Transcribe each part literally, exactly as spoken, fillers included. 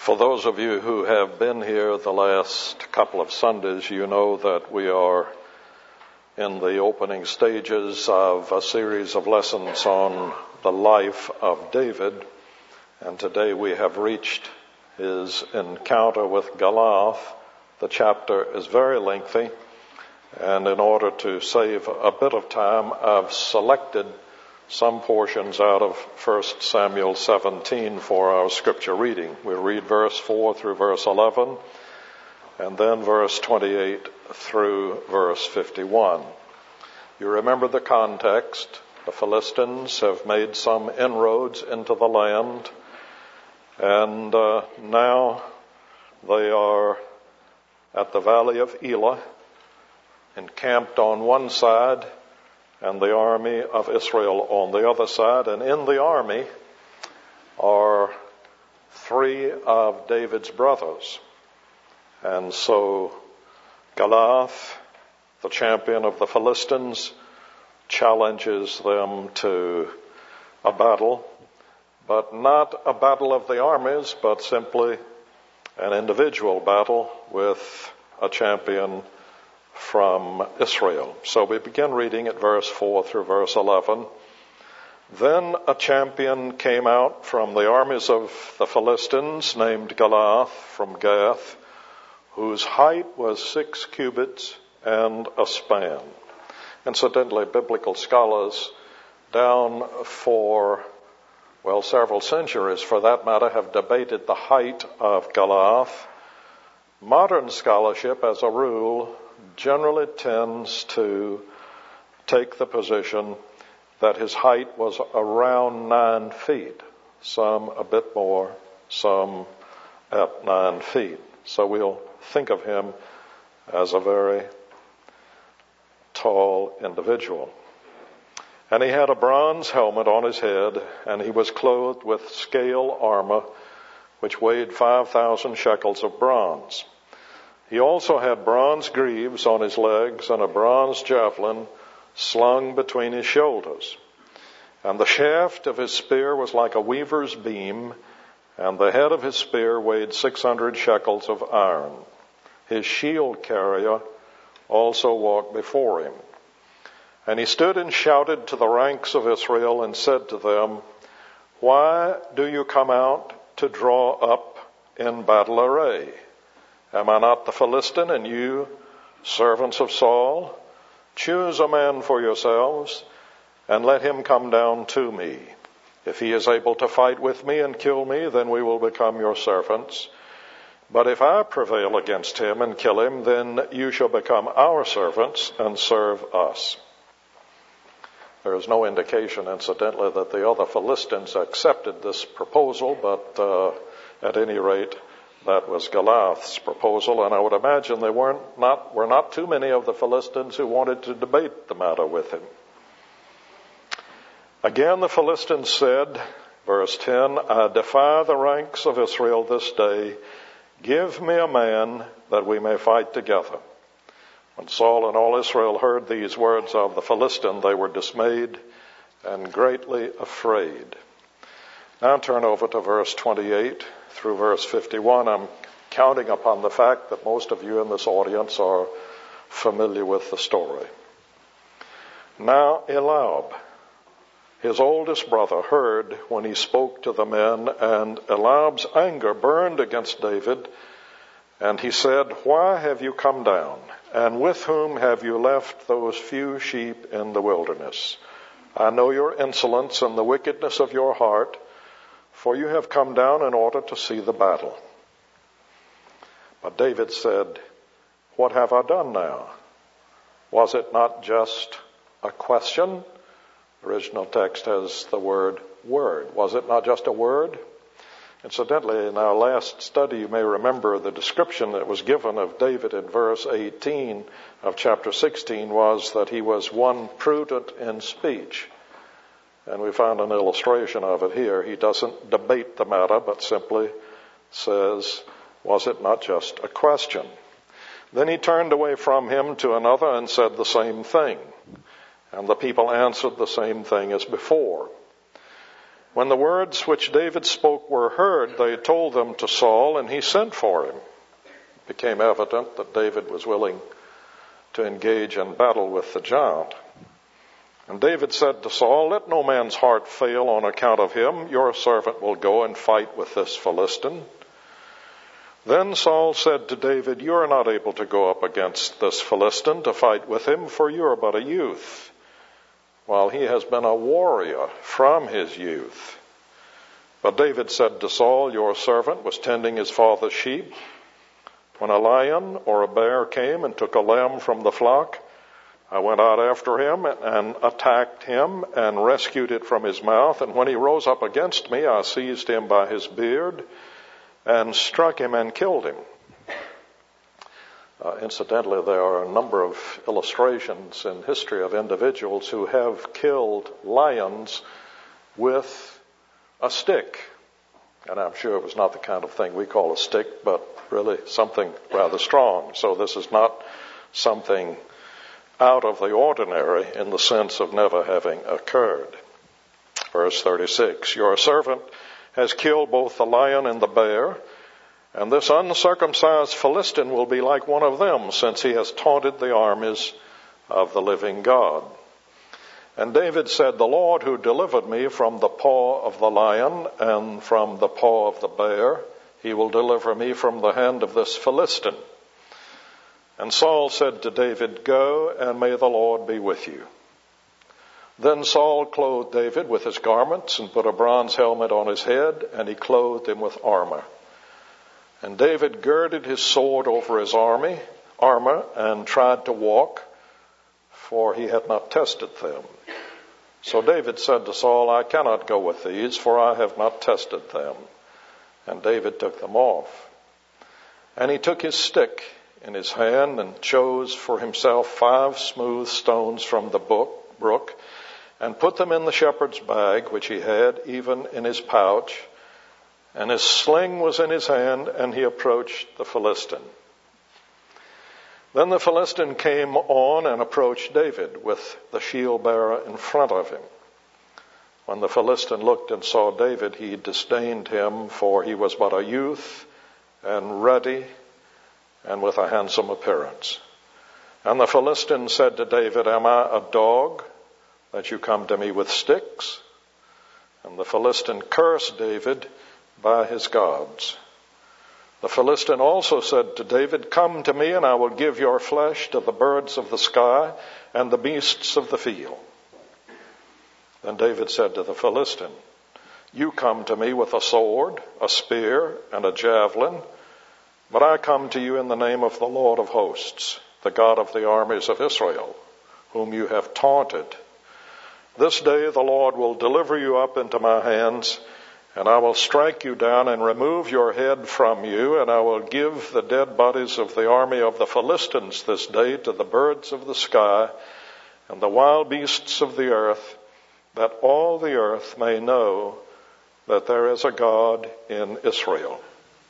For those of you who have been here the last couple of Sundays, you know that we are in the opening stages of a series of lessons on the life of David. And today we have reached his encounter with Goliath. The chapter is very lengthy, and in order to save a bit of time, I've selected some portions out of First Samuel seventeen for our scripture reading. We'll read verse four through verse eleven, and then verse twenty-eight through verse fifty-one. You remember the context. The Philistines have made some inroads into the land, and uh, now they are at the valley of Elah, encamped on one side, and the army of Israel on the other side. And in the army are three of David's brothers. And so Goliath, the champion of the Philistines, challenges them to a battle, but not a battle of the armies, but simply an individual battle with a champion from Israel. So we begin reading at verse four through verse eleven. Then a champion came out from the armies of the Philistines, named Goliath from Gath, whose height was six cubits and a span. Incidentally, biblical scholars down for, well, several centuries for that matter, have debated the height of Goliath. Modern scholarship, as a rule, generally tends to take the position that his height was around nine feet, some a bit more, some at nine feet. So we'll think of him as a very tall individual. And he had a bronze helmet on his head, and he was clothed with scale armor, which weighed five thousand shekels of bronze. He also had bronze greaves on his legs and a bronze javelin slung between his shoulders. And the shaft of his spear was like a weaver's beam, and the head of his spear weighed six hundred shekels of iron. His shield carrier also walked before him. And he stood and shouted to the ranks of Israel and said to them, "Why do you come out to draw up in battle array? Am I not the Philistine, and you, servants of Saul? Choose a man for yourselves, and let him come down to me. If he is able to fight with me and kill me, then we will become your servants. But if I prevail against him and kill him, then you shall become our servants and serve us." There is no indication, incidentally, that the other Philistines accepted this proposal, but uh, at any rate, that was Goliath's proposal, and I would imagine there weren't not were not too many of the Philistines who wanted to debate the matter with him. Again the Philistines said, verse ten, "I defy the ranks of Israel this day. Give me a man that we may fight together." When Saul and all Israel heard these words of the Philistine, they were dismayed and greatly afraid. Now turn over to verse twenty-eight through verse fifty-one. I'm counting upon the fact that most of you in this audience are familiar with the story. Now Eliab, his oldest brother, heard when he spoke to the men, and Eliab's anger burned against David, and he said, "Why have you come down? And with whom have you left those few sheep in the wilderness? I know your insolence and the wickedness of your heart, for you have come down in order to see the battle." But David said, "What have I done now? Was it not just a question?" The original text has the word word. Was it not just a word? Incidentally, in our last study, you may remember the description that was given of David in verse eighteen of chapter sixteen was that he was one prudent in speech. And we found an illustration of it here. He doesn't debate the matter, but simply says, "Was it not just a question?" Then he turned away from him to another and said the same thing. And the people answered the same thing as before. When the words which David spoke were heard, they told them to Saul, and he sent for him. It became evident that David was willing to engage in battle with the giant. And David said to Saul, "Let no man's heart fail on account of him. Your servant will go and fight with this Philistine." Then Saul said to David, "You are not able to go up against this Philistine to fight with him, for you are but a youth, while he has been a warrior from his youth." But David said to Saul, "Your servant was tending his father's sheep, when a lion or a bear came and took a lamb from the flock. I went out after him and attacked him and rescued it from his mouth. And when he rose up against me, I seized him by his beard and struck him and killed him." Uh, incidentally, there are a number of illustrations in history of individuals who have killed lions with a stick. And I'm sure it was not the kind of thing we call a stick, but really something rather strong. So this is not something out of the ordinary in the sense of never having occurred. Verse thirty-six, "Your servant has killed both the lion and the bear, and this uncircumcised Philistine will be like one of them, since he has taunted the armies of the living God." And David said, "The Lord who delivered me from the paw of the lion and from the paw of the bear, he will deliver me from the hand of this Philistine." And Saul said to David, "Go, and may the Lord be with you." Then Saul clothed David with his garments and put a bronze helmet on his head, and he clothed him with armor. And David girded his sword over his army, armor and tried to walk, for he had not tested them. So David said to Saul, "I cannot go with these, for I have not tested them." And David took them off. And he took his stick in his hand and chose for himself five smooth stones from the brook and put them in the shepherd's bag, which he had even in his pouch. And his sling was in his hand, and he approached the Philistine. Then the Philistine came on and approached David with the shield bearer in front of him. When the Philistine looked and saw David, he disdained him, for he was but a youth and ruddy and with a handsome appearance. And the Philistine said to David, "Am I a dog that you come to me with sticks?" And the Philistine cursed David by his gods. The Philistine also said to David, "Come to me, and I will give your flesh to the birds of the sky and the beasts of the field." Then David said to the Philistine, "You come to me with a sword, a spear, and a javelin, but I come to you in the name of the Lord of hosts, the God of the armies of Israel, whom you have taunted. This day the Lord will deliver you up into my hands, and I will strike you down and remove your head from you, and I will give the dead bodies of the army of the Philistines this day to the birds of the sky and the wild beasts of the earth, that all the earth may know that there is a God in Israel.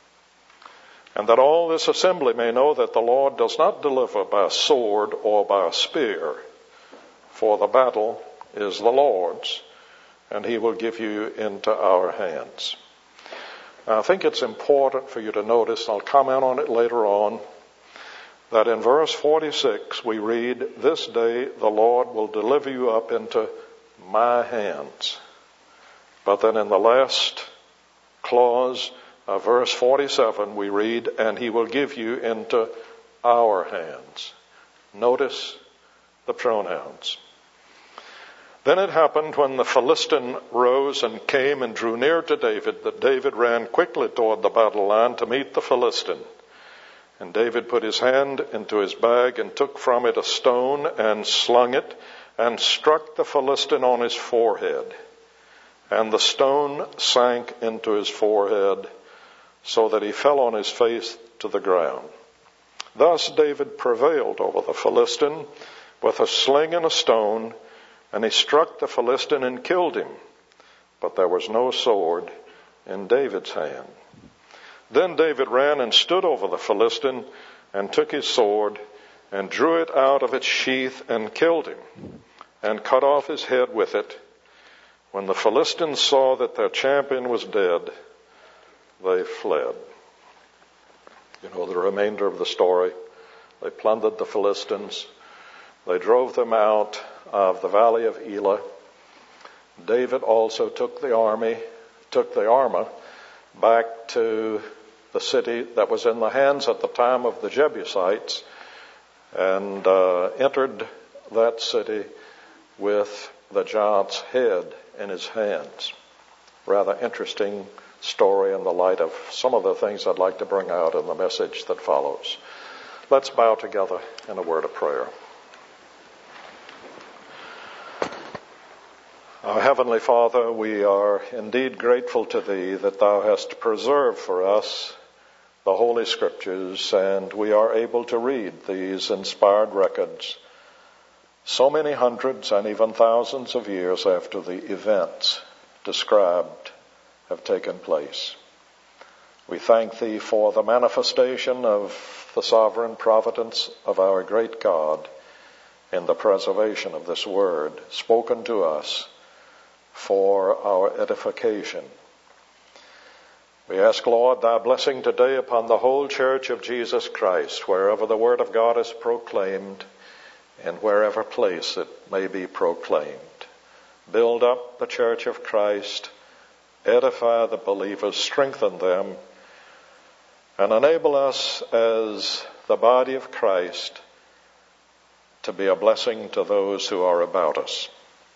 And that all this assembly may know that the Lord does not deliver by a sword or by a spear, for the battle is the Lord's, and he will give you into our hands." Now, I think it's important for you to notice, I'll comment on it later on, that in verse forty-six we read, "This day the Lord will deliver you up into my hands." But then in the last clause of verse forty-seven we read, "And he will give you into our hands." Notice the pronouns. Then it happened when the Philistine rose and came and drew near to David, that David ran quickly toward the battle line to meet the Philistine. And David put his hand into his bag and took from it a stone and slung it and struck the Philistine on his forehead. And the stone sank into his forehead, so that he fell on his face to the ground. Thus David prevailed over the Philistine with a sling and a stone, and he struck the Philistine and killed him. But there was no sword in David's hand. Then David ran and stood over the Philistine and took his sword and drew it out of its sheath and killed him and cut off his head with it. When the Philistines saw that their champion was dead, they fled. You know the remainder of the story. They plundered the Philistines. They drove them out of the valley of Elah. David also took the army, took the armor back to the city that was in the hands at the time of the Jebusites, and uh, entered that city with the giant's head in his hands. Rather interesting story in the light of some of the things I'd like to bring out in the message that follows. Let's bow together in a word of prayer. Our Heavenly Father, we are indeed grateful to Thee that Thou hast preserved for us the Holy Scriptures, and we are able to read these inspired records so many hundreds and even thousands of years after the events described have taken place. We thank Thee for the manifestation of the sovereign providence of our great God in the preservation of this word spoken to us for our edification. We ask, Lord, Thy blessing today upon the whole Church of Jesus Christ, wherever the word of God is proclaimed, in wherever place it may be proclaimed. Build up the Church of Christ, edify the believers, strengthen them, and enable us as the body of Christ to be a blessing to those who are about us.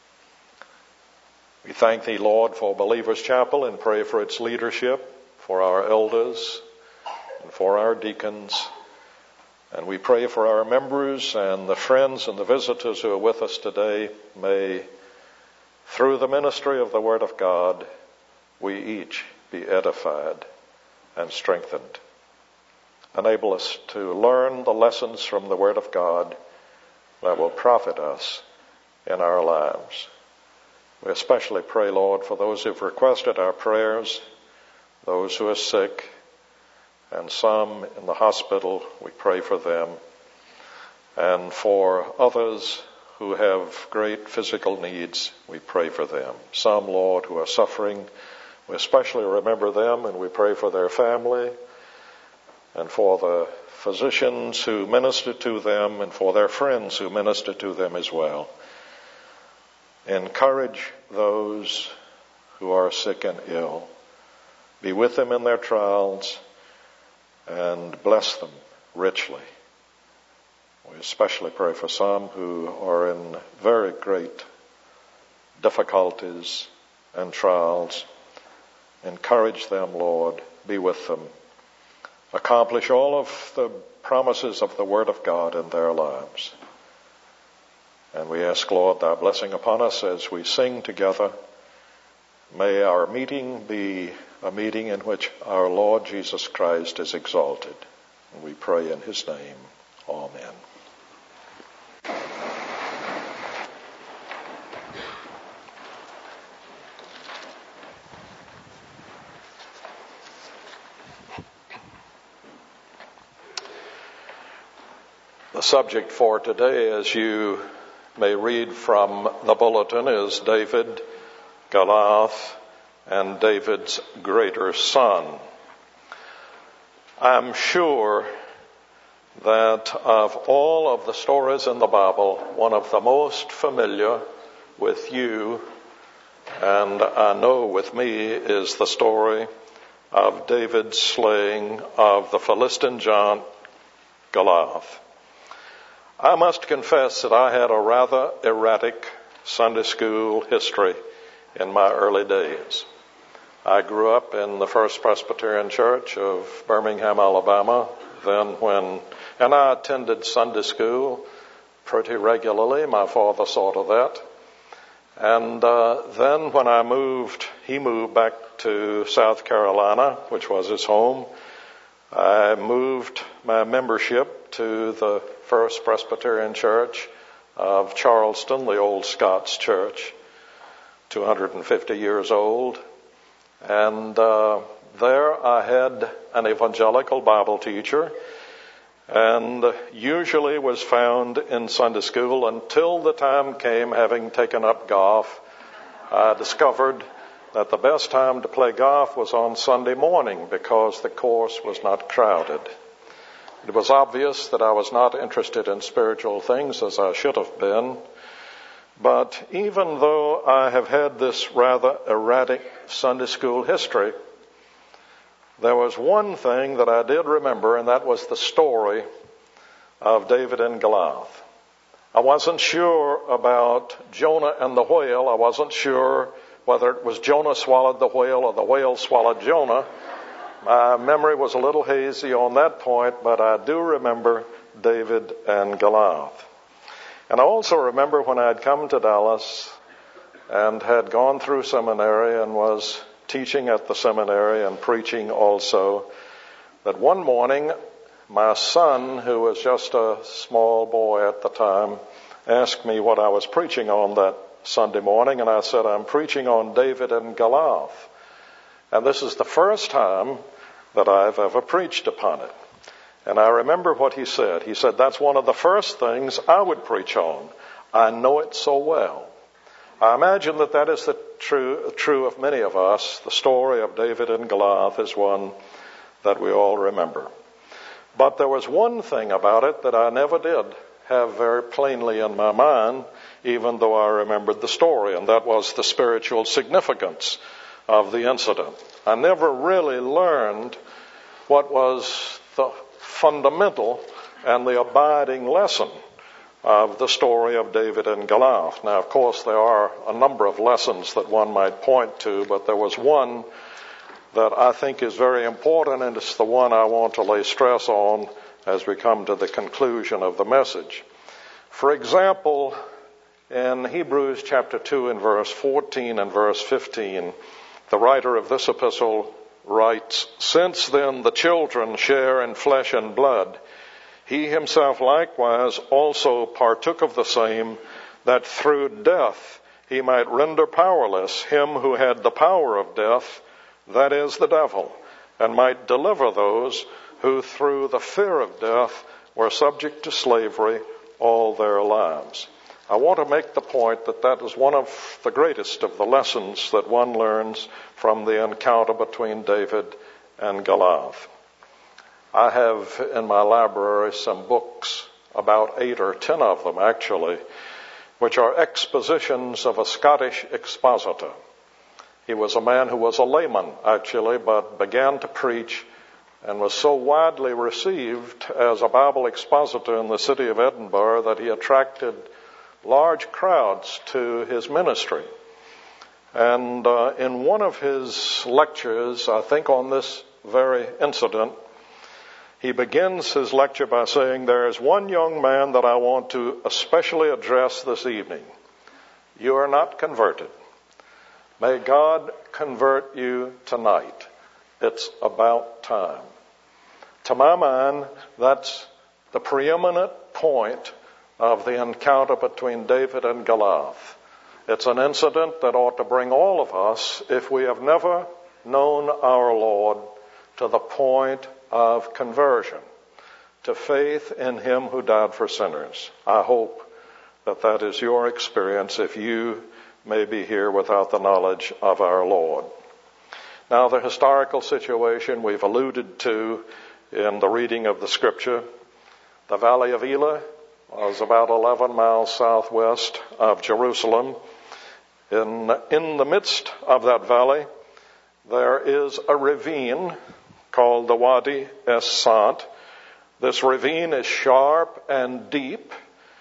We thank Thee, Lord, for Believers Chapel and pray for its leadership, for our elders, and for our deacons. And we pray for our members and the friends and the visitors who are with us today. May, through the ministry of the Word of God, we each be edified and strengthened. Enable us to learn the lessons from the Word of God that will profit us in our lives. We especially pray, Lord, for those who've requested our prayers, those who are sick, and some in the hospital. We pray for them. And for others who have great physical needs, we pray for them. Some, Lord, who are suffering, we especially remember them, and we pray for their family, and for the physicians who minister to them, and for their friends who minister to them as well. Encourage those who are sick and ill. Be with them in their trials and bless them richly. We especially pray for some who are in very great difficulties and trials. Encourage them, Lord. Be with them. Accomplish all of the promises of the Word of God in their lives. And we ask, Lord, Thy blessing upon us as we sing together. May our meeting be a meeting in which our Lord Jesus Christ is exalted. And we pray in His name. Amen. The subject for today, as you may read from the bulletin, is David, Goliath, and David's greater son. I'm sure that of all of the stories in the Bible, one of the most familiar with you, and I know with me, is the story of David's slaying of the Philistine giant Goliath. I must confess that I had a rather erratic Sunday school history in my early days. I grew up in the First Presbyterian Church of Birmingham, Alabama, then when, and I attended Sunday school pretty regularly. My father saw to that. And uh, then when I moved, he moved back to South Carolina, which was his home. I moved my membership to the First Presbyterian Church of Charleston, the old Scots Church, two hundred fifty years old. And uh, there I had an evangelical Bible teacher, and usually was found in Sunday school until the time came, having taken up golf, I discovered that the best time to play golf was on Sunday morning because the course was not crowded. It was obvious that I was not interested in spiritual things as I should have been, but even though I have had this rather erratic Sunday school history, there was one thing that I did remember, and that was the story of David and Goliath. I wasn't sure about Jonah and the whale. I wasn't sure whether it was Jonah swallowed the whale or the whale swallowed Jonah. My memory was a little hazy on that point, but I do remember David and Goliath. And I also remember when I had come to Dallas and had gone through seminary and was teaching at the seminary and preaching also, that one morning my son, who was just a small boy at the time, asked me what I was preaching on that Sunday morning, and I said, I'm preaching on David and Goliath. And this is the first time that I've ever preached upon it. And I remember what he said. He said, that's one of the first things I would preach on. I know it so well. I imagine that that is the true, true of many of us. The story of David and Goliath is one that we all remember. But there was one thing about it that I never did have very plainly in my mind, even though I remembered the story, and that was the spiritual significance of the incident. I never really learned what was the fundamental and the abiding lesson of the story of David and Goliath. Now, of course, there are a number of lessons that one might point to, but there was one that I think is very important, and it's the one I want to lay stress on as we come to the conclusion of the message. For example, in Hebrews chapter two and verse fourteen and verse fifteen, the writer of this epistle writes, Since then the children share in flesh and blood, he himself likewise also partook of the same, that through death he might render powerless him who had the power of death, that is, the devil, and might deliver those who through the fear of death were subject to slavery all their lives. I want to make the point that that is one of the greatest of the lessons that one learns from the encounter between David and Goliath. I have in my library some books, about eight or ten of them actually, which are expositions of a Scottish expositor. He was a man who was a layman actually, but began to preach and was so widely received as a Bible expositor in the city of Edinburgh that he attracted large crowds to his ministry. And uh, in one of his lectures, I think on this very incident, he begins his lecture by saying, there is one young man that I want to especially address this evening. You are not converted. May God convert you tonight. It's about time. To my mind, that's the preeminent point of the encounter between David and Goliath. It's an incident that ought to bring all of us, if we have never known our Lord, to the point of conversion, to faith in him who died for sinners. I hope that that is your experience if you may be here without the knowledge of our Lord. Now, the historical situation we've alluded to in the reading of the scripture. The Valley of Elah was about eleven miles southwest of Jerusalem. In, in the midst of that valley, there is a ravine called the Wadi Es-Sant. This ravine is sharp and deep,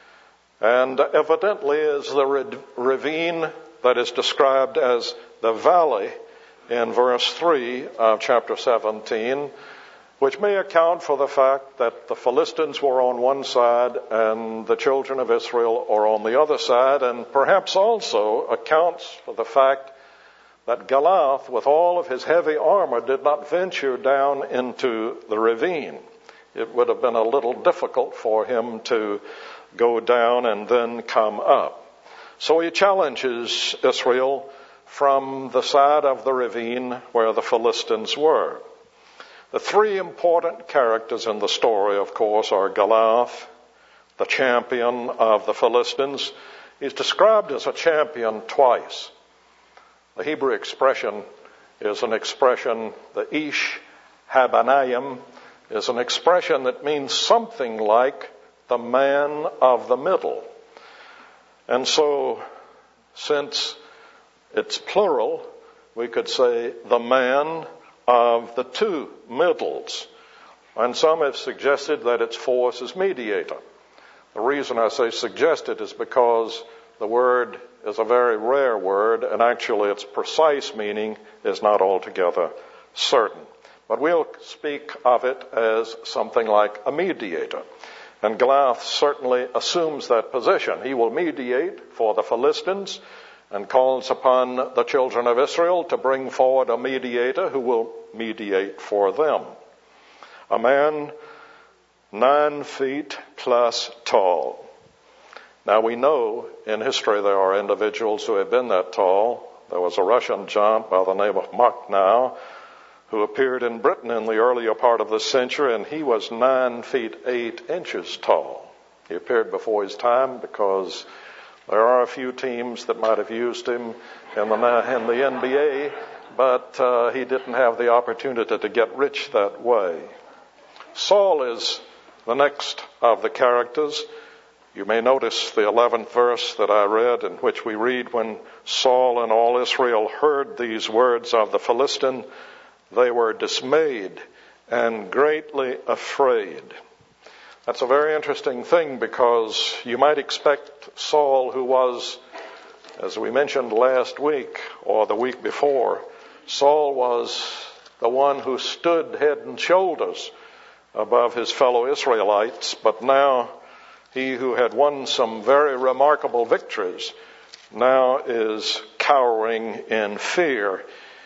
and evidently is the ravine that is described as the valley in verse three of chapter seventeen, which may account for the fact that the Philistines were on one side and the children of Israel are on the other side, and perhaps also accounts for the fact that Goliath, with all of his heavy armor, did not venture down into the ravine. It would have been a little difficult for him to go down and then come up. So he challenges Israel from the side of the ravine where the Philistines were. The three important characters in the story, of course, are Goliath, the champion of the Philistines. He's described as a champion twice. The Hebrew expression is an expression, the Ish Habanayim, is an expression that means something like the man of the middle. And so, since it's plural, we could say the man of the two middles. And some have suggested that its force is mediator. The reason I say suggested is because the word is a very rare word, and actually its precise meaning is not altogether certain. But we'll speak of it as something like a mediator. And Goliath certainly assumes that position. He will mediate for the Philistines and calls upon the children of Israel to bring forward a mediator who will mediate for them. A man nine feet plus tall. Now we know in history there are individuals who have been that tall. There was a Russian giant by the name of Makhno who appeared in Britain in the earlier part of the century, and he was nine feet eight inches tall. He appeared before his time because there are a few teams that might have used him in the, in the N B A, but uh, he didn't have the opportunity to get rich that way. Saul is the next of the characters. You may notice the eleventh verse that I read, in which we read, when Saul and all Israel heard these words of the Philistine, they were dismayed and greatly afraid. That's a very interesting thing, because you might expect Saul, who was, as we mentioned last week or the week before, Saul was the one who stood head and shoulders above his fellow Israelites, but now he who had won some very remarkable victories now is cowering in fear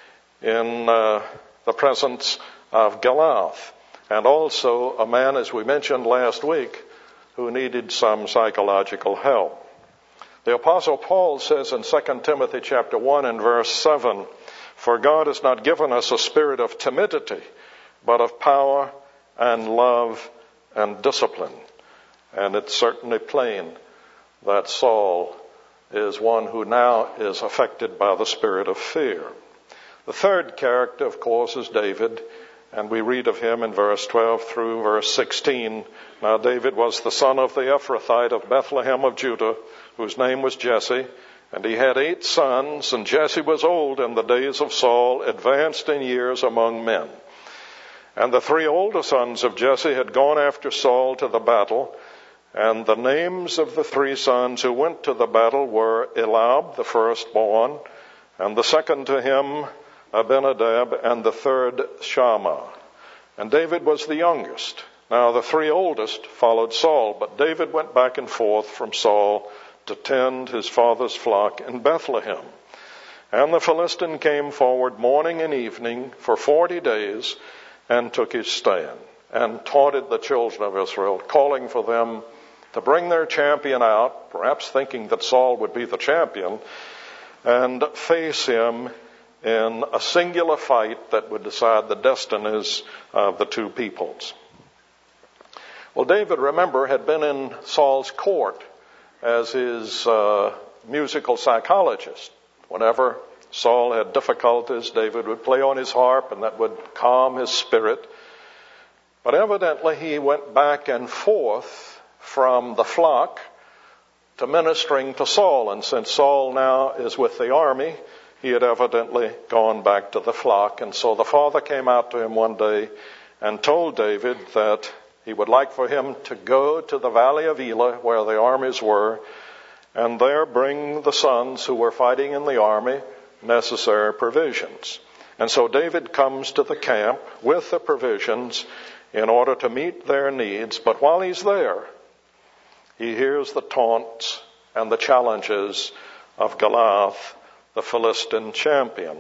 in uh, the presence of Goliath. And also a man, as we mentioned last week, who needed some psychological help. The Apostle Paul says in Second Timothy chapter one and verse seven, "For God has not given us a spirit of timidity, but of power and love and discipline." And it's certainly plain that Saul is one who now is affected by the spirit of fear. The third character, of course, is David, and we read of him in verse twelve through verse sixteen. Now David was the son of the Ephrathite of Bethlehem of Judah, whose name was Jesse, and he had eight sons, and Jesse was old in the days of Saul, advanced in years among men. And the three older sons of Jesse had gone after Saul to the battle, and the names of the three sons who went to the battle were Eliab, the firstborn, and the second to him Abinadab, and the third Shammah. And David was the youngest. Now the three oldest followed Saul, but David went back and forth from Saul to tend his father's flock in Bethlehem. And the Philistine came forward morning and evening for forty days and took his stand and taunted the children of Israel, calling for them to bring their champion out, perhaps thinking that Saul would be the champion, and face him in a singular fight that would decide the destinies of the two peoples. Well, David, remember, had been in Saul's court as his uh, musical psychologist. Whenever Saul had difficulties, David would play on his harp, and that would calm his spirit. But evidently he went back and forth from the flock to ministering to Saul. And since Saul now is with the army, he had evidently gone back to the flock. And so the father came out to him one day and told David that he would like for him to go to the valley of Elah, where the armies were, and there bring the sons who were fighting in the army necessary provisions. And so David comes to the camp with the provisions in order to meet their needs. But while he's there, he hears the taunts and the challenges of Goliath, the Philistine champion.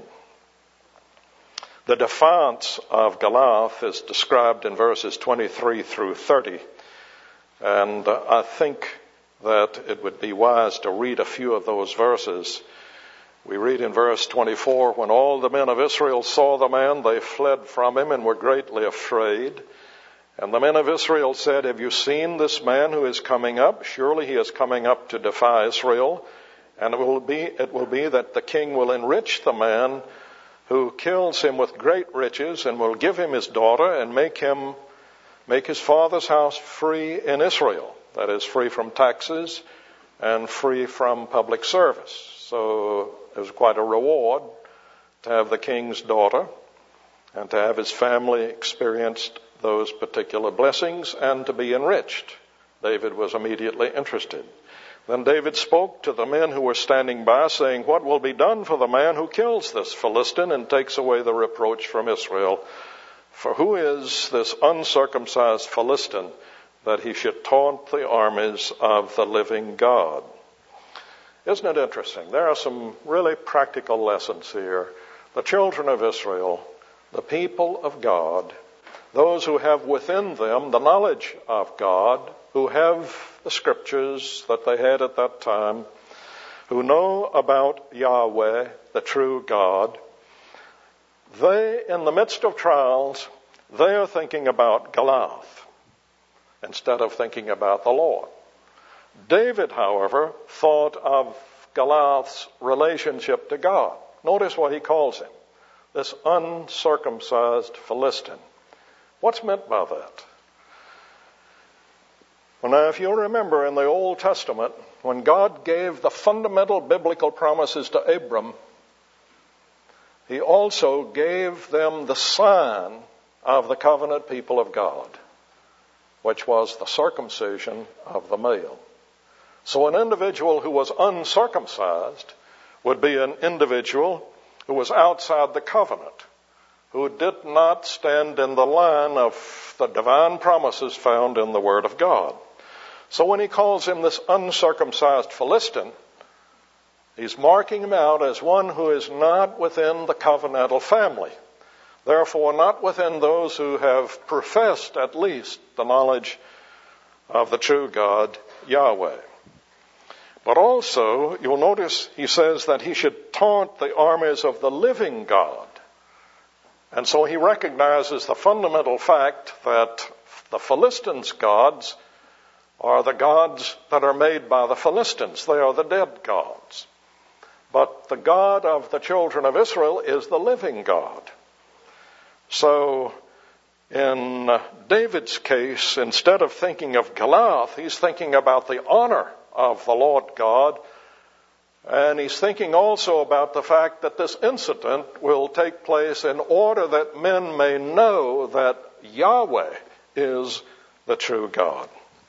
The defiance of Goliath is described in verses twenty-three through thirty. And uh, I think that it would be wise to read a few of those verses. We read in verse twenty-four, "When all the men of Israel saw the man, they fled from him and were greatly afraid. And the men of Israel said, 'Have you seen this man who is coming up? Surely he is coming up to defy Israel.' And it will be, it will be that the king will enrich the man who kills him with great riches, and will give him his daughter, and make him make his father's house free in Israel. That is, free from taxes and free from public service. So it was quite a reward to have the king's daughter and to have his family experience those particular blessings and to be enriched. David was immediately interested. Then David spoke to the men who were standing by, saying, "What will be done for the man who kills this Philistine and takes away the reproach from Israel? For who is this uncircumcised Philistine that he should taunt the armies of the living God?" Isn't it interesting? There are some really practical lessons here. The children of Israel, the people of God, those who have within them the knowledge of God, who have the scriptures that they had at that time, who know about Yahweh, the true God, they, in the midst of trials, they are thinking about Goliath instead of thinking about the Lord. David, however, thought of Goliath's relationship to God. Notice what he calls him, this uncircumcised Philistine. What's meant by that? Well, now, if you remember in the Old Testament, when God gave the fundamental biblical promises to Abram, he also gave them the sign of the covenant people of God, which was the circumcision of the male. So an individual who was uncircumcised would be an individual who was outside the covenant, who did not stand in the line of the divine promises found in the Word of God. So when he calls him this uncircumcised Philistine, he's marking him out as one who is not within the covenantal family. Therefore, not within those who have professed at least the knowledge of the true God, Yahweh. But also, you'll notice he says that he should taunt the armies of the living God. And so he recognizes the fundamental fact that the Philistines' gods are the gods that are made by the Philistines. They are the dead gods. But the God of the children of Israel is the living God. So in David's case, instead of thinking of Goliath, he's thinking about the honor of the Lord God. And he's thinking also about the fact that this incident will take place in order that men may know that Yahweh is the true God.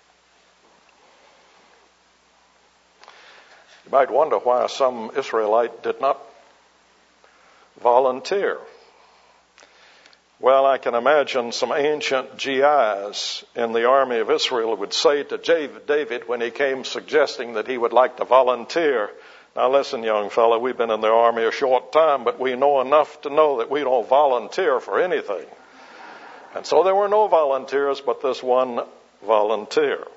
You might wonder why some Israelite did not volunteer. Well, I can imagine some ancient G Is in the army of Israel would say to David when he came suggesting that he would like to volunteer, "Now listen, young fellow, we've been in the army a short time, but we know enough to know that we don't volunteer for anything." And so there were no volunteers but this one volunteer.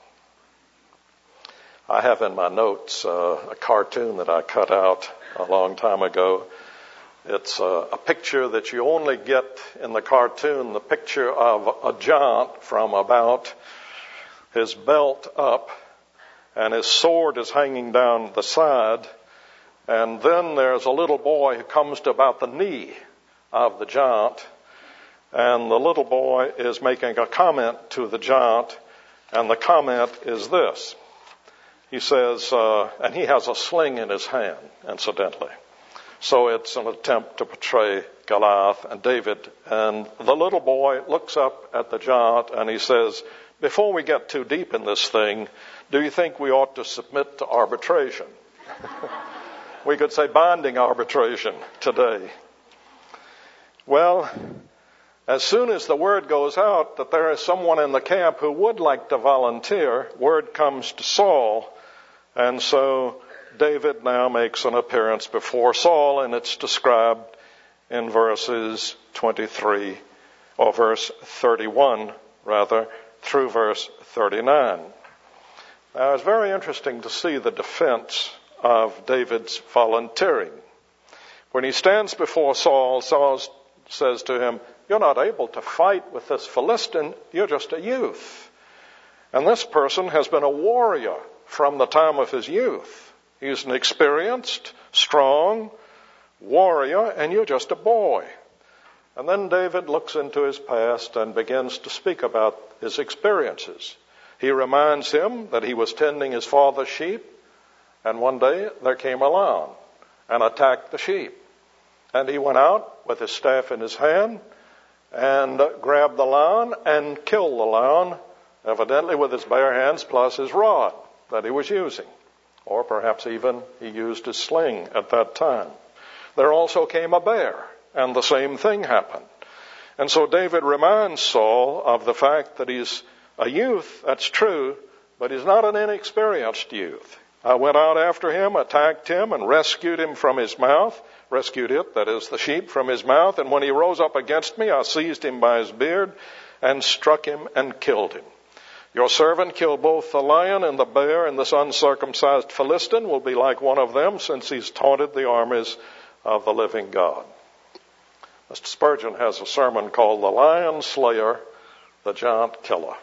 I have in my notes uh, a cartoon that I cut out a long time ago. It's a, a picture that you only get in the cartoon, the picture of a giant from about his belt up, and his sword is hanging down the side. And then there's a little boy who comes to about the knee of the giant, and the little boy is making a comment to the giant, and the comment is this. He says, uh, and he has a sling in his hand, incidentally. So it's an attempt to portray Goliath and David. And the little boy looks up at the giant and he says, "Before we get too deep in this thing, do you think we ought to submit to arbitration?" We could say binding arbitration today. Well, as soon as the word goes out that there is someone in the camp who would like to volunteer, word comes to Saul. And so David now makes an appearance before Saul, and it's described in verses twenty-three, or verse thirty-one, rather, through verse thirty-nine. Now, it's very interesting to see the defense of David's volunteering. When he stands before Saul, Saul says to him, "You're not able to fight with this Philistine. You're just a youth. And this person has been a warrior from the time of his youth. He's an experienced, strong warrior, and you're just a boy. And then David looks into his past and begins to speak about his experiences. He reminds him that he was tending his father's sheep, and one day there came a lion and attacked the sheep. And he went out with his staff in his hand and grabbed the lion and killed the lion, evidently with his bare hands plus his rod that he was using. Or perhaps even he used his sling at that time. There also came a bear, and the same thing happened. And so David reminds Saul of the fact that he's a youth, that's true, but he's not an inexperienced youth. I went out after him, attacked him, and rescued him from his mouth, rescued it, that is the sheep, from his mouth, and when he rose up against me, I seized him by his beard and struck him and killed him. Your servant killed both the lion and the bear, and this uncircumcised Philistine will be like one of them, since he's taunted the armies of the living God. Mister Spurgeon has a sermon called The Lion Slayer, the Giant Killer.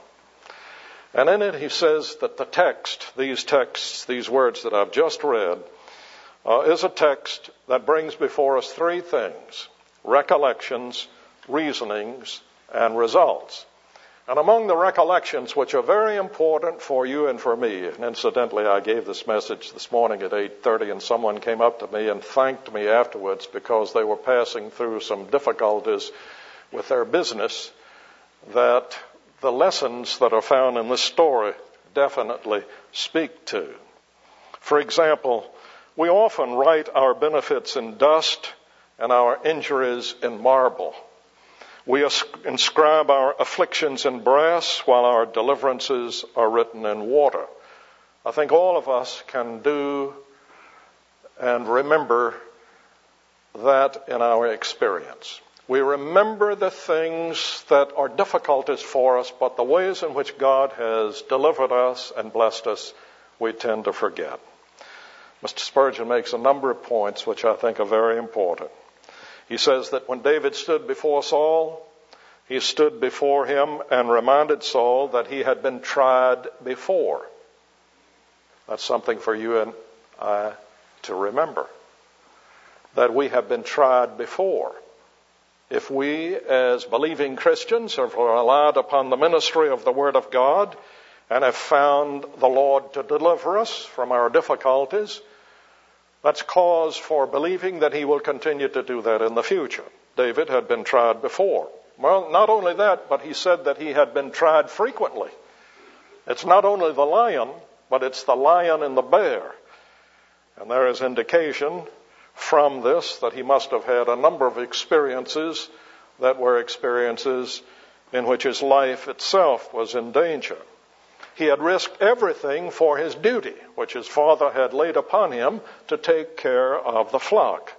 And in it he says that the text, these texts, these words that I've just read, uh, is a text that brings before us three things: recollections, reasonings, and results. And among the recollections, which are very important for you and for me, and incidentally I gave this message this morning at eight thirty, and someone came up to me and thanked me afterwards because they were passing through some difficulties with their business, that the lessons that are found in this story definitely speak to. For example, we often write our benefits in dust and our injuries in marble. We inscribe our afflictions in brass while our deliverances are written in water. I think all of us can do and remember that in our experience. We remember the things that are difficulties for us, but the ways in which God has delivered us and blessed us, we tend to forget. Mister Spurgeon makes a number of points which I think are very important. He says that when David stood before Saul, he stood before him and reminded Saul that he had been tried before. That's something for you and I to remember, that we have been tried before. If we, as believing Christians, have relied upon the ministry of the Word of God and have found the Lord to deliver us from our difficulties, that's cause for believing that He will continue to do that in the future. David had been tried before. Well, not only that, but he said that he had been tried frequently. It's not only the lion, but it's the lion and the bear. And there is indication from this that he must have had a number of experiences that were experiences in which his life itself was in danger. He had risked everything for his duty, which his father had laid upon him to take care of the flock.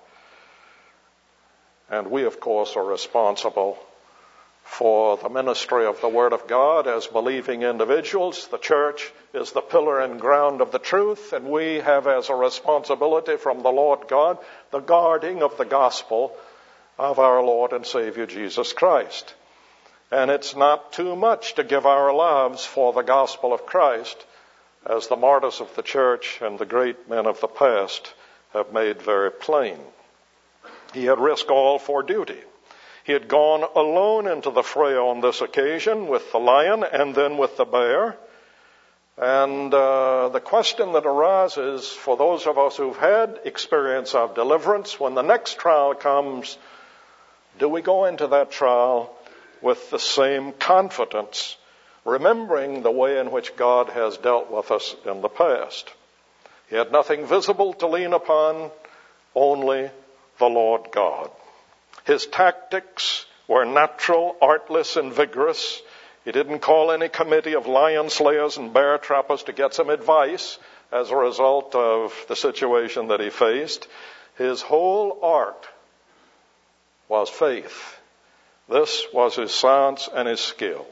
And we, of course, are responsible for the ministry of the Word of God as believing individuals. The church is the pillar and ground of the truth, and we have as a responsibility from the Lord God the guarding of the gospel of our Lord and Savior Jesus Christ. And it's not too much to give our lives for the gospel of Christ, as the martyrs of the church and the great men of the past have made very plain. He had risked all for duty. He had gone alone into the fray on this occasion with the lion and then with the bear. And uh, the question that arises for those of us who've had experience of deliverance, when the next trial comes, do we go into that trial with the same confidence, remembering the way in which God has dealt with us in the past? He had nothing visible to lean upon, only the Lord God. His tactics were natural, artless, and vigorous. He didn't call any committee of lion slayers and bear trappers to get some advice as a result of the situation that he faced. His whole art was faith. This was his science and his skill.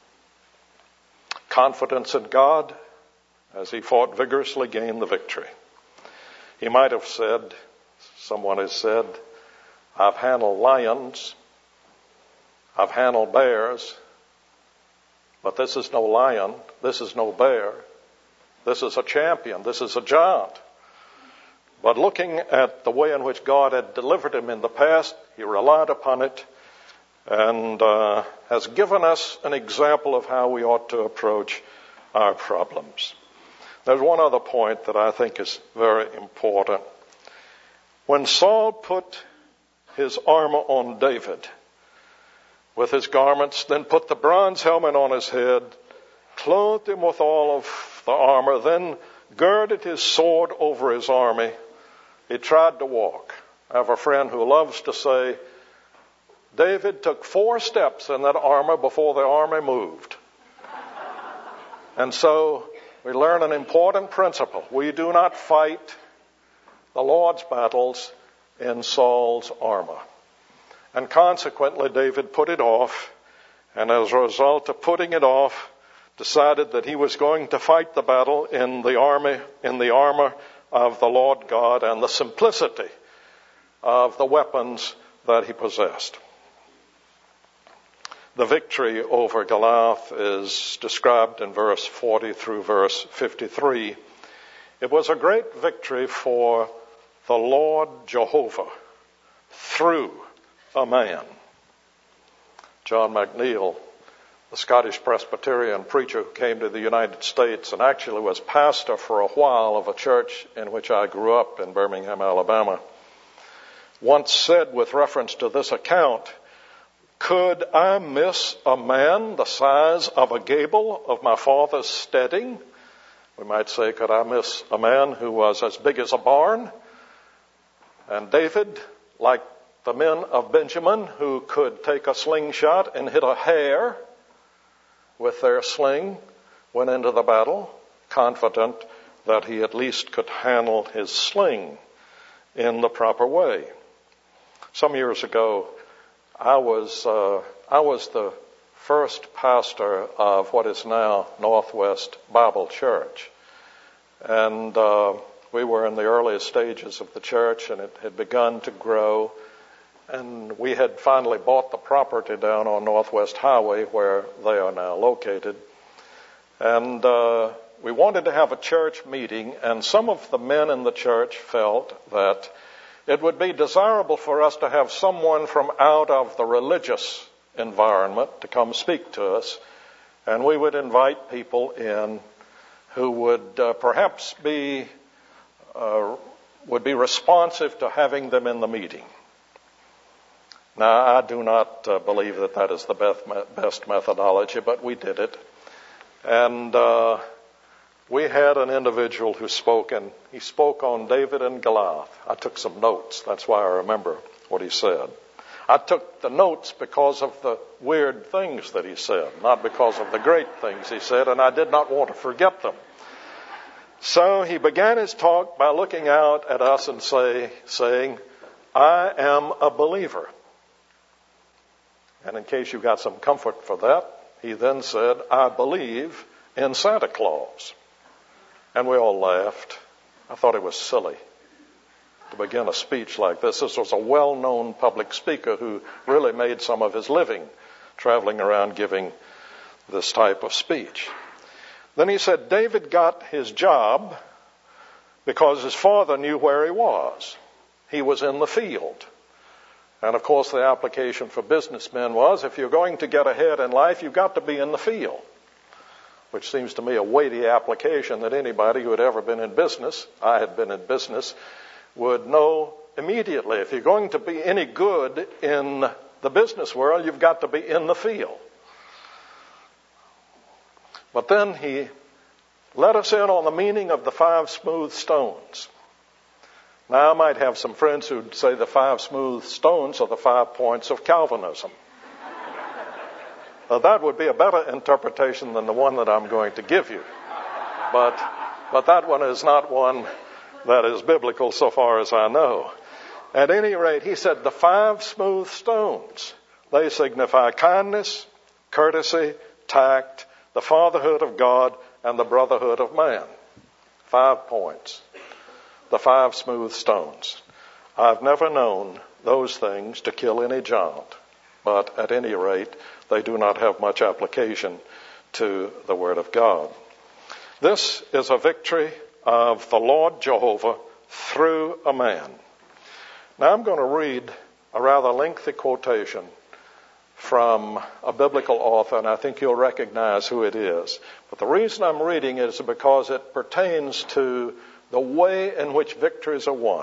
Confidence in God, as he fought vigorously, gained the victory. He might have said, someone has said, I've handled lions, I've handled bears, but this is no lion, this is no bear, this is a champion, this is a giant. But looking at the way in which God had delivered him in the past, he relied upon it and uh, has given us an example of how we ought to approach our problems. There's one other point that I think is very important. When Saul put his armor on David with his garments, then put the bronze helmet on his head, clothed him with all of the armor, then girded his sword over his army, he tried to walk. I have a friend who loves to say, David took four steps in that armor before the army moved. And so we learn an important principle. We do not fight the Lord's battles in Saul's armor. And consequently, David put it off, and as a result of putting it off, decided that he was going to fight the battle in the army, in the armor of the Lord God and the simplicity of the weapons that he possessed. The victory over Goliath is described in verse forty through verse fifty-three. It was a great victory for the Lord Jehovah through a man. John McNeill, the Scottish Presbyterian preacher who came to the United States and actually was pastor for a while of a church in which I grew up in Birmingham, Alabama, once said with reference to this account, "Could I miss a man the size of a gable of my father's steading?" We might say, could I miss a man who was as big as a barn? And David, like the men of Benjamin, who could take a slingshot and hit a hare with their sling, went into the battle, confident that he at least could handle his sling in the proper way. Some years ago, I was uh, I was the first pastor of what is now Northwest Bible Church, and uh, we were in the earliest stages of the church, and it had begun to grow. And we had finally bought the property down on Northwest Highway where they are now located. And uh, we wanted to have a church meeting, and some of the men in the church felt that it would be desirable for us to have someone from out of the religious environment to come speak to us, and we would invite people in who would uh, perhaps be uh, would be responsive to having them in the meeting. Now, I do not uh, believe that that is the best, best methodology, but we did it. And uh, we had an individual who spoke, and he spoke on David and Goliath. I took some notes. That's why I remember what he said. I took the notes because of the weird things that he said, not because of the great things he said, and I did not want to forget them. So he began his talk by looking out at us and say, saying, "I am a believer." And in case you got some comfort for that, he then said, "I believe in Santa Claus." And we all laughed. I thought it was silly to begin a speech like this. This was a well-known public speaker who really made some of his living traveling around giving this type of speech. Then he said David got his job because his father knew where he was. He was in the field. And of course the application for businessmen was, if you're going to get ahead in life, you've got to be in the field. Which seems to me a weighty application that anybody who had ever been in business, I had been in business, would know immediately. If you're going to be any good in the business world, you've got to be in the field. But then he let us in on the meaning of the five smooth stones. Now, I might have some friends who'd say the five smooth stones are the five points of Calvinism. Now, that would be a better interpretation than the one that I'm going to give you. But, but that one is not one that is biblical so far as I know. At any rate, he said the five smooth stones, they signify kindness, courtesy, tact, the fatherhood of God, and the brotherhood of man. Five points. The five smooth stones. I've never known those things to kill any giant, but at any rate, they do not have much application to the Word of God. This is a victory of the Lord Jehovah through a man. Now I'm going to read a rather lengthy quotation from a biblical author, and I think you'll recognize who it is. But the reason I'm reading it is because it pertains to the way in which victories are won.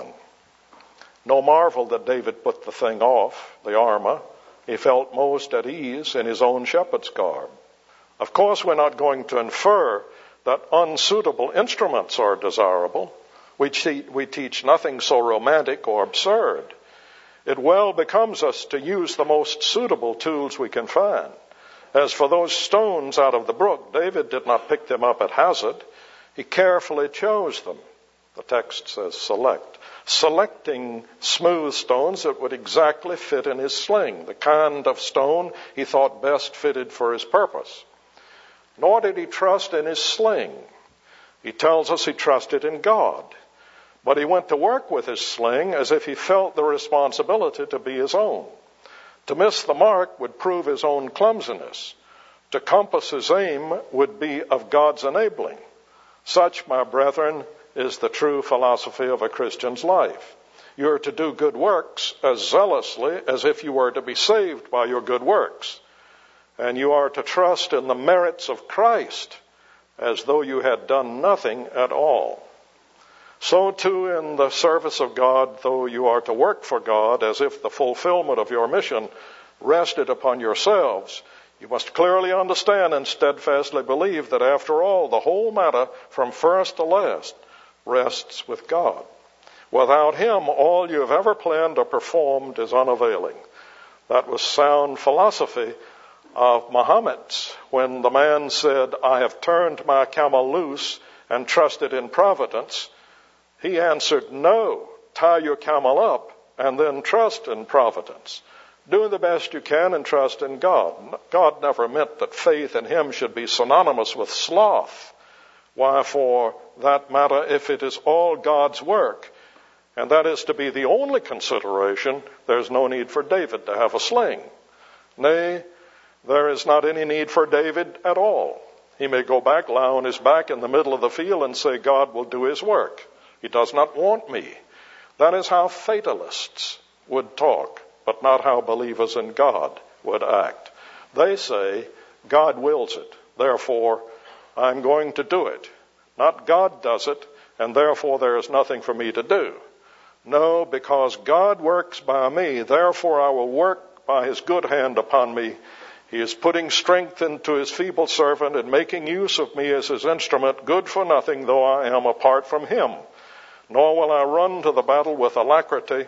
No marvel that David put the thing off, the armor. He felt most at ease in his own shepherd's garb. Of course, we're not going to infer that unsuitable instruments are desirable. We, te- we teach nothing so romantic or absurd. It well becomes us to use the most suitable tools we can find. As for those stones out of the brook, David did not pick them up at hazard. He carefully chose them. The text says select. Selecting smooth stones that would exactly fit in his sling, the kind of stone he thought best fitted for his purpose. Nor did he trust in his sling. He tells us he trusted in God. But he went to work with his sling as if he felt the responsibility to be his own. To miss the mark would prove his own clumsiness. To compass his aim would be of God's enabling. Such, my brethren, is the true philosophy of a Christian's life. You are to do good works as zealously as if you were to be saved by your good works. And you are to trust in the merits of Christ as though you had done nothing at all. So too in the service of God, though you are to work for God as if the fulfillment of your mission rested upon yourselves, you must clearly understand and steadfastly believe that after all, the whole matter from first to last rests with God. Without him, all you have ever planned or performed is unavailing. That was sound philosophy of Muhammad's when the man said, I have turned my camel loose and trusted in providence. He answered, no, tie your camel up and then trust in providence. Do the best you can and trust in God. God never meant that faith in him should be synonymous with sloth. Why, for that matter, if it is all God's work, and that is to be the only consideration, there's no need for David to have a sling. Nay, there is not any need for David at all. He may go back, lie on his back in the middle of the field and say, God will do his work. He does not want me. That is how fatalists would talk, but not how believers in God would act. They say, God wills it, therefore I'm going to do it. Not God does it, and therefore there is nothing for me to do. No, because God works by me, therefore I will work by his good hand upon me. He is putting strength into his feeble servant and making use of me as his instrument, good for nothing, though I am apart from him. Nor will I run to the battle with alacrity.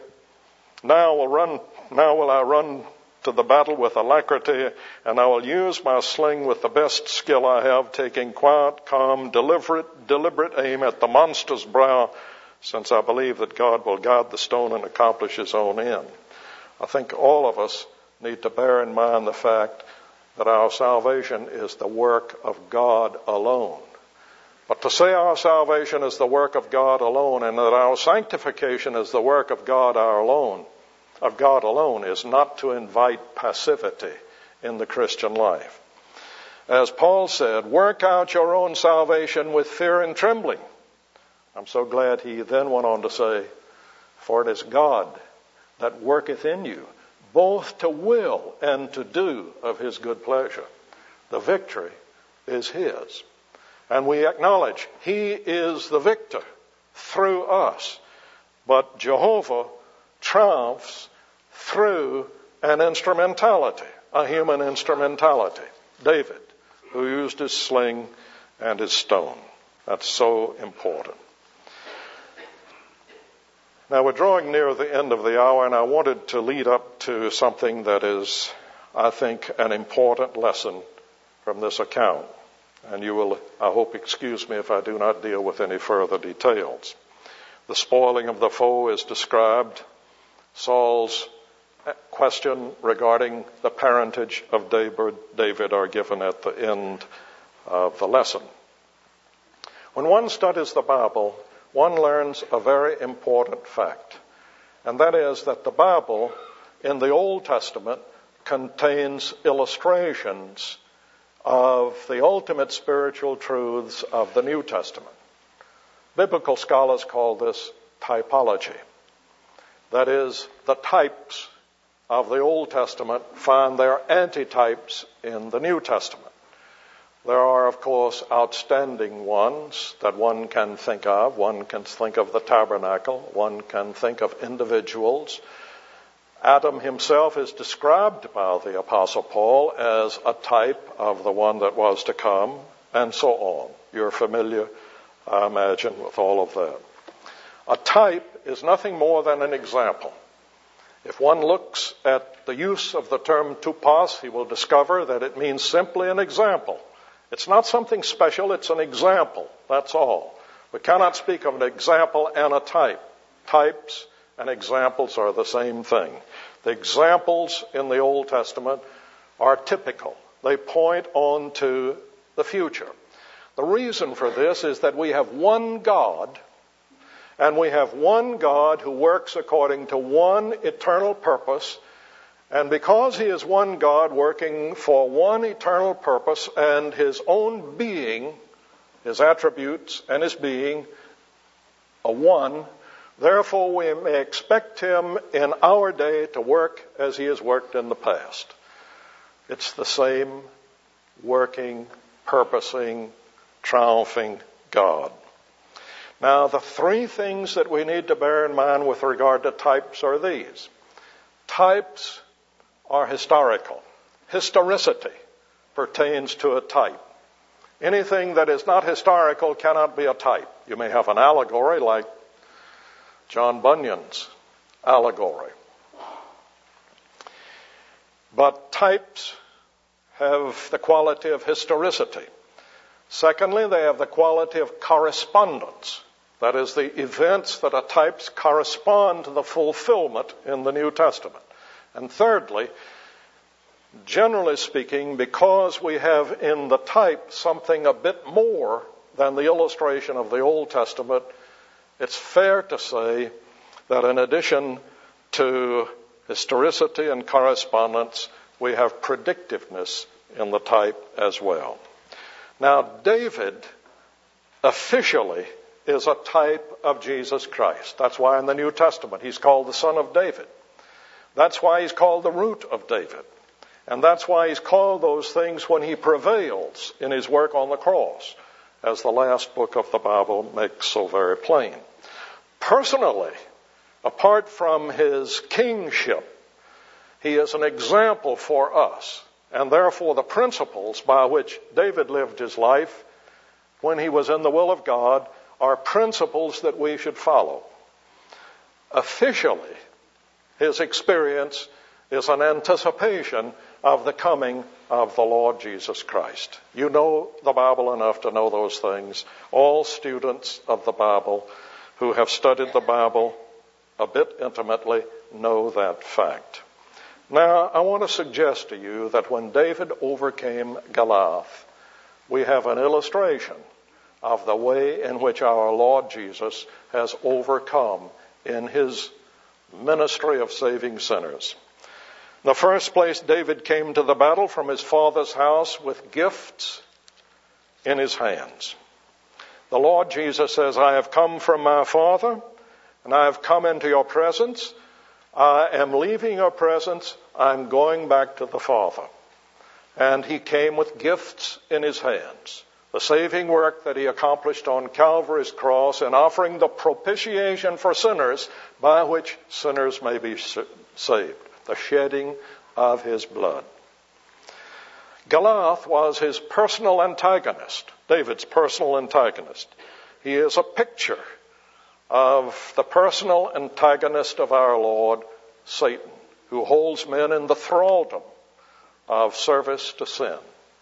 Now will run, now will I run to the battle with alacrity, and I will use my sling with the best skill I have, taking quiet, calm, deliberate, deliberate aim at the monster's brow, since I believe that God will guide the stone and accomplish his own end. I think all of us need to bear in mind the fact that our salvation is the work of God alone. But to say our salvation is the work of God alone and that our sanctification is the work of God our alone, of God alone, is not to invite passivity in the Christian life. As Paul said, work out your own salvation with fear and trembling. I'm so glad he then went on to say, for it is God that worketh in you, both to will and to do of his good pleasure. The victory is his. And we acknowledge he is the victor through us. But Jehovah triumphs through an instrumentality, a human instrumentality. David, who used his sling and his stone. That's so important. Now we're drawing near the end of the hour, and I wanted to lead up to something that is, I think, an important lesson from this account. And you will, I hope, excuse me if I do not deal with any further details. The spoiling of the foe is described. Saul's question regarding the parentage of David are given at the end of the lesson. When one studies the Bible, one learns a very important fact, and that is that the Bible in the Old Testament contains illustrations of the ultimate spiritual truths of the New Testament. Biblical scholars call this typology. That is, the types of the Old Testament find their antitypes in the New Testament. There are, of course, outstanding ones that one can think of. One can think of the tabernacle. One can think of individuals. Adam himself is described by the Apostle Paul as a type of the one that was to come, and so on. You're familiar, I imagine, with all of that. A type is nothing more than an example. If one looks at the use of the term tupos, he will discover that it means simply an example. It's not something special, it's an example, that's all. We cannot speak of an example and a type. Types and examples are the same thing. The examples in the Old Testament are typical. They point on to the future. The reason for this is that we have one God, and we have one God who works according to one eternal purpose. And because he is one God working for one eternal purpose, and his own being, his attributes and his being, a one, therefore we may expect him in our day to work as he has worked in the past. It's the same working, purposing, triumphing God. Now, the three things that we need to bear in mind with regard to types are these. Types are historical. Historicity pertains to a type. Anything that is not historical cannot be a type. You may have an allegory like John Bunyan's allegory. But types have the quality of historicity. Secondly, they have the quality of correspondence. That is, the events that are types correspond to the fulfillment in the New Testament. And thirdly, generally speaking, because we have in the type something a bit more than the illustration of the Old Testament, it's fair to say that in addition to historicity and correspondence, we have predictiveness in the type as well. Now, David officially is a type of Jesus Christ. That's why in the New Testament he's called the Son of David. That's why he's called the root of David. And that's why he's called those things when he prevails in his work on the cross, as the last book of the Bible makes so very plain. Personally, apart from his kingship, he is an example for us. And therefore the principles by which David lived his life when he was in the will of God are principles that we should follow. Officially, his experience is an anticipation of the coming of the Lord Jesus Christ. You know the Bible enough to know those things. All students of the Bible who have studied the Bible a bit intimately know that fact. Now, I want to suggest to you that when David overcame Goliath, we have an illustration of the way in which our Lord Jesus has overcome in his ministry of saving sinners. In the first place, David came to the battle from his father's house with gifts in his hands. The Lord Jesus says, I have come from my Father, and I have come into your presence. I am leaving your presence. I'm going back to the Father. And he came with gifts in his hands. The saving work that he accomplished on Calvary's cross in offering the propitiation for sinners by which sinners may be saved. The shedding of his blood. Goliath was his personal antagonist, David's personal antagonist. He is a picture of the personal antagonist of our Lord, Satan, who holds men in the thraldom of service to sin.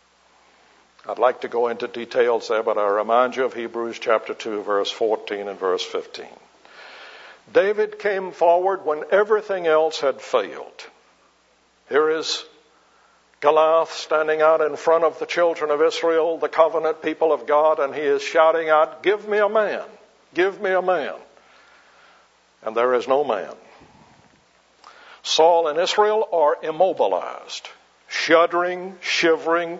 I'd like to go into details there, but I remind you of Hebrews chapter two, verse fourteen and verse fifteen. David came forward when everything else had failed. Here is Goliath standing out in front of the children of Israel, the covenant people of God, and he is shouting out, give me a man, give me a man. And there is no man. Saul and Israel are immobilized, shuddering, shivering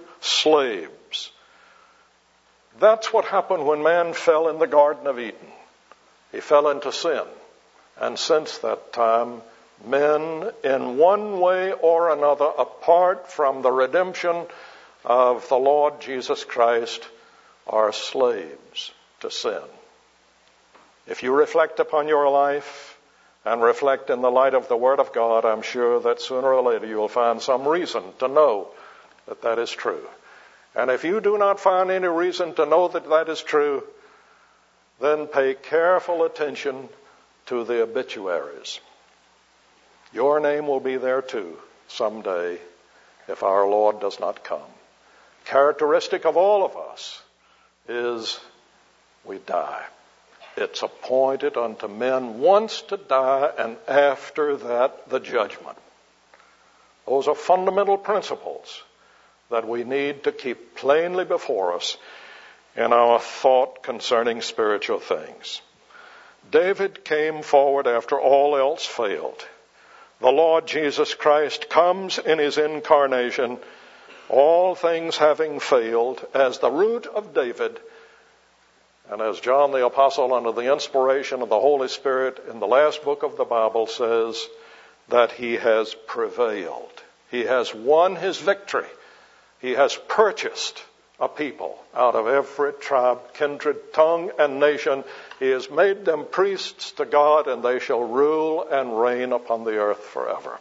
slaves. That's what happened when man fell in the Garden of Eden. He fell into sin. And since that time, men in one way or another, apart from the redemption of the Lord Jesus Christ, are slaves to sin. If you reflect upon your life and reflect in the light of the Word of God, I'm sure that sooner or later you will find some reason to know that that is true. And if you do not find any reason to know that that is true, then pay careful attention to the obituaries. Your name will be there too someday if our Lord does not come. Characteristic of all of us is we die. It's appointed unto men once to die, and after that the judgment. Those are fundamental principles that we need to keep plainly before us in our thought concerning spiritual things. David came forward after all else failed. The Lord Jesus Christ comes in his incarnation, all things having failed, as the root of David. And as John the Apostle, under the inspiration of the Holy Spirit in the last book of the Bible, says, that he has prevailed. He has won his victory. He has purchased a people out of every tribe, kindred, tongue, and nation. He has made them priests to God, and they shall rule and reign upon the earth forever.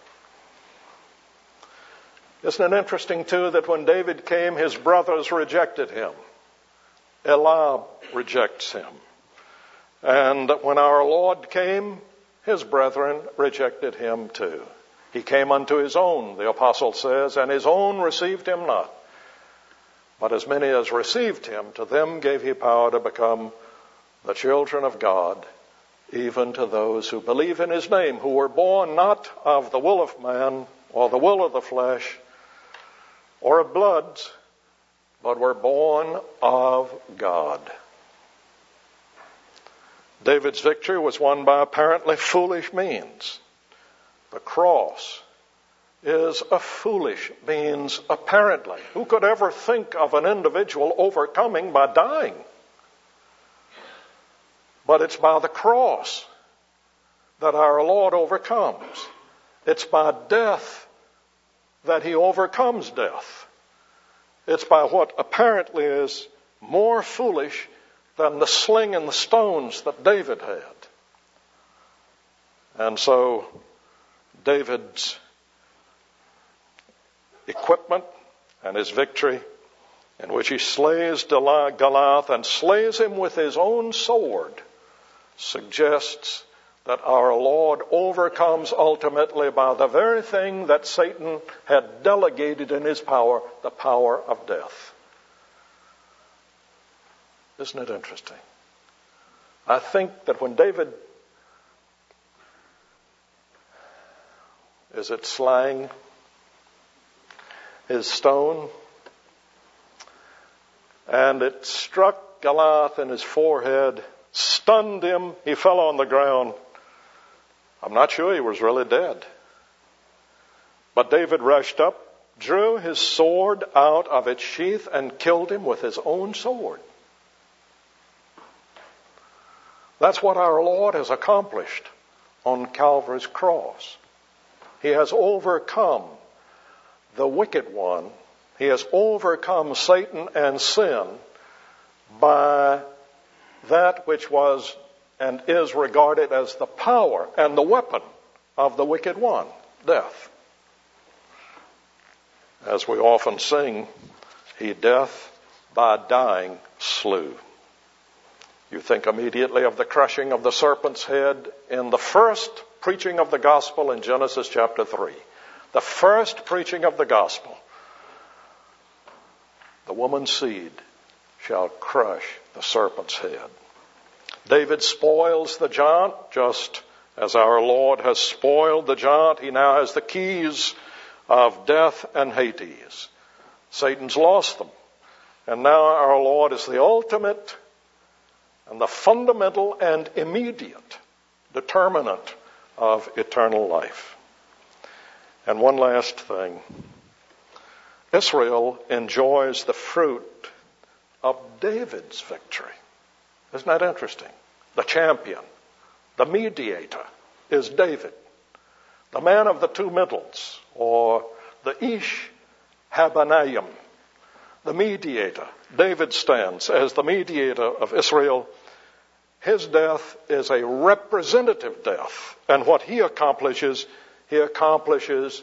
Isn't it interesting, too, that when David came, his brothers rejected him. Eliab rejects him. And when our Lord came, his brethren rejected him too. He came unto his own, the apostle says, and his own received him not. But as many as received him, to them gave he power to become the children of God, even to those who believe in his name, who were born not of the will of man, or the will of the flesh, or of blood, but were born of God. David's victory was won by apparently foolish means. The cross is a foolish means, apparently. Who could ever think of an individual overcoming by dying? But it's by the cross that our Lord overcomes. It's by death that he overcomes death. It's by what apparently is more foolish than the sling and the stones that David had. And so David's equipment and his victory, in which he slays Goliath and slays him with his own sword, suggests that our Lord overcomes ultimately by the very thing that Satan had delegated in his power, the power of death. Isn't it interesting? I think that when David, is it slang, his stone, and it struck Goliath in his forehead, stunned him, he fell on the ground. I'm not sure he was really dead. But David rushed up, drew his sword out of its sheath, and killed him with his own sword. That's what our Lord has accomplished on Calvary's cross. He has overcome the wicked one. He has overcome Satan and sin by that which was and is regarded as the power and the weapon of the wicked one, death. As we often sing, he death by dying slew. You think immediately of the crushing of the serpent's head in the first preaching of the gospel in Genesis chapter three. The first preaching of the gospel. The woman's seed shall crush the serpent's head. David spoils the giant, just as our Lord has spoiled the giant. He now has the keys of death and Hades. Satan's lost them. And now our Lord is the ultimate and the fundamental and immediate determinant of eternal life. And one last thing. Israel enjoys the fruit of David's victory. Isn't that interesting? The champion The mediator is David, the man of the two middles, or the Ish Habanayim, the mediator. David stands as the mediator of Israel. His death is a representative death, and what he accomplishes, he accomplishes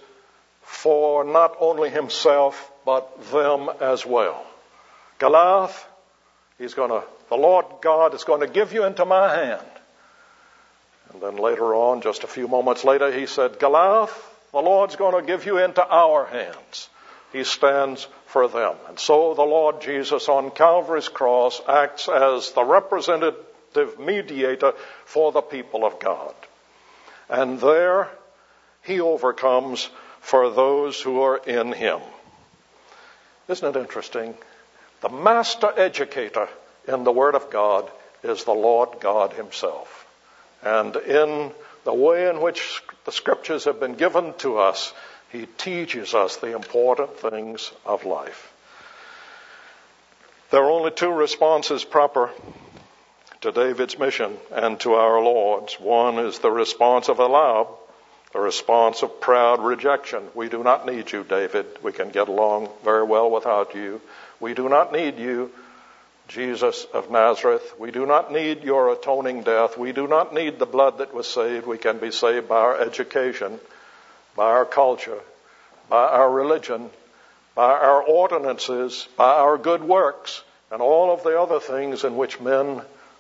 for not only himself, but them as well. Goliath, he's going to, the Lord God is going to give you into my hand. And then later on, just a few moments later, he said, Goliath, the Lord's going to give you into our hands. He stands for them. And so the Lord Jesus on Calvary's cross acts as the representative mediator for the people of God. And there he overcomes for those who are in him. Isn't it interesting? The master educator in the Word of God is the Lord God himself. And in the way in which the Scriptures have been given to us, he teaches us the important things of life. There are only two responses proper to David's mission and to our Lord's. One is the response of Eliab, the response of proud rejection. We do not need you, David. We can get along very well without you. We do not need you, Jesus of Nazareth. We do not need your atoning death. We do not need the blood that was saved. We can be saved by our education, by our culture, by our religion, by our ordinances, by our good works, and all of the other things in which men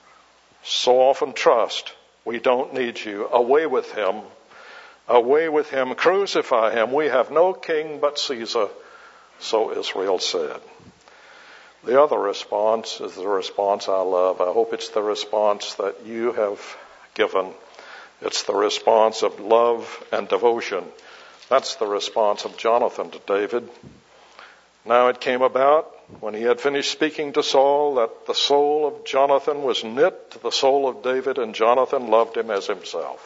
so often trust. We don't need you. Away with him. Away with him. Crucify him. We have no king but Caesar, so Israel said. The other response is the response I love. I hope it's the response that you have given. It's the response of love and devotion. That's the response of Jonathan to David. Now it came about, when he had finished speaking to Saul, that the soul of Jonathan was knit to the soul of David, and Jonathan loved him as himself.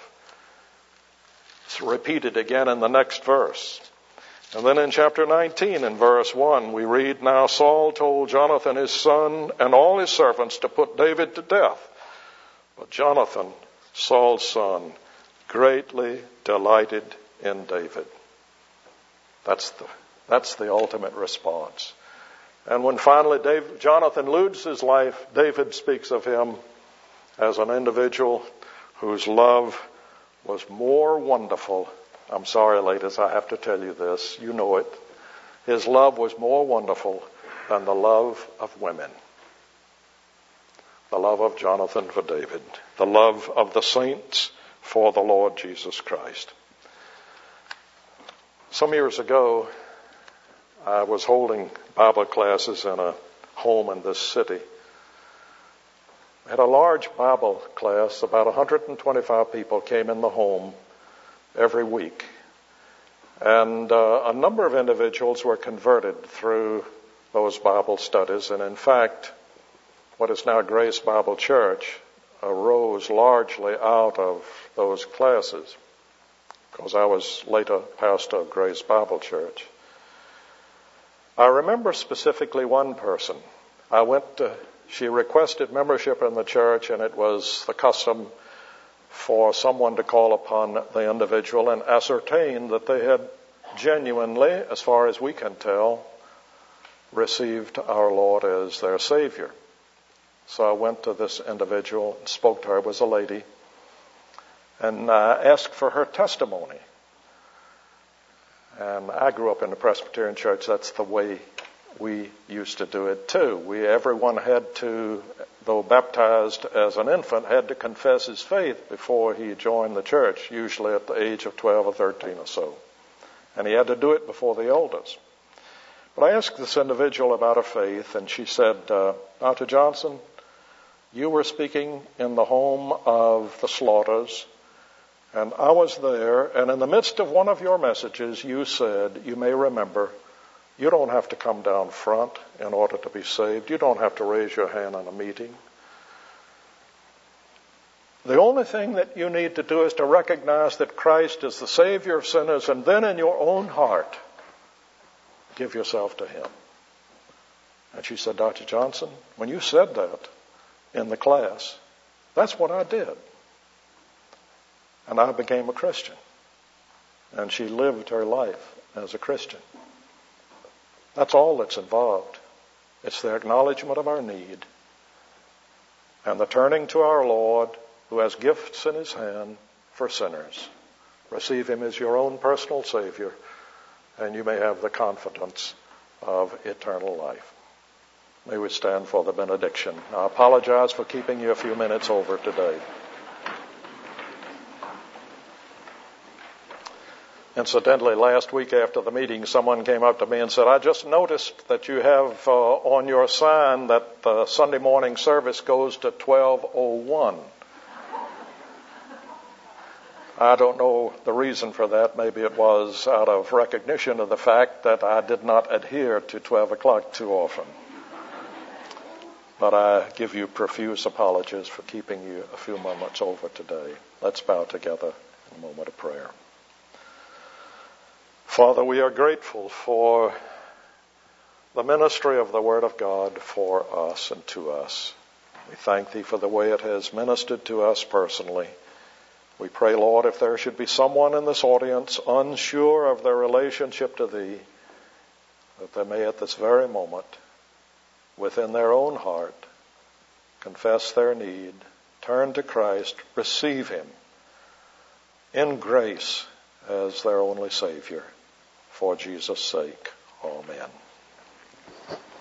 It's repeated again in the next verse. And then in chapter nineteen, in verse one, we read, Now Saul told Jonathan his son and all his servants to put David to death. But Jonathan, Saul's son, greatly delighted in David. That's the, that's the ultimate response. And when finally David, Jonathan loses his life, David speaks of him as an individual whose love was more wonderful. I'm sorry, ladies, I have to tell you this. You know it. His love was more wonderful than the love of women. The love of Jonathan for David. The love of the saints for the Lord Jesus Christ. Some years ago, I was holding Bible classes in a home in this city. I had a large Bible class. About one hundred twenty-five people came in the home every week. And uh, a number of individuals were converted through those Bible studies. And in fact, what is now Grace Bible Church arose largely out of those classes, because I was later pastor of Grace Bible Church. I remember specifically one person. I went to, she requested membership in the church, and it was the custom for someone to call upon the individual and ascertain that they had genuinely, as far as we can tell, received our Lord as their Savior. So I went to this individual and spoke to her. It was a lady. And I asked for her testimony. And I grew up in the Presbyterian church. That's the way we used to do it too. We, everyone had to, though baptized as an infant, had to confess his faith before he joined the church, usually at the age of twelve or thirteen or so. And he had to do it before the elders. But I asked this individual about her faith, and she said, uh, Doctor Johnson, you were speaking in the home of the Slaughters, and I was there, and in the midst of one of your messages, you said, you may remember, you don't have to come down front in order to be saved. You don't have to raise your hand in a meeting. The only thing that you need to do is to recognize that Christ is the Savior of sinners, and then in your own heart, give yourself to Him. And she said, Doctor Johnson, when you said that in the class, that's what I did. And I became a Christian. And she lived her life as a Christian. That's all that's involved. It's the acknowledgement of our need and the turning to our Lord, who has gifts in his hand for sinners. Receive him as your own personal Savior, and you may have the confidence of eternal life. May we stand for the benediction. I apologize for keeping you a few minutes over today. Incidentally, last week after the meeting, someone came up to me and said, I just noticed that you have uh, on your sign that the Sunday morning service goes to twelve oh one. I don't know the reason for that. Maybe it was out of recognition of the fact that I did not adhere to twelve o'clock too often. But I give you profuse apologies for keeping you a few moments over today. Let's bow together in a moment of prayer. Father, we are grateful for the ministry of the Word of God for us and to us. We thank Thee for the way it has ministered to us personally. We pray, Lord, if there should be someone in this audience unsure of their relationship to Thee, that they may at this very moment, within their own heart, confess their need, turn to Christ, receive Him in grace as their only Savior. For Jesus' sake, amen.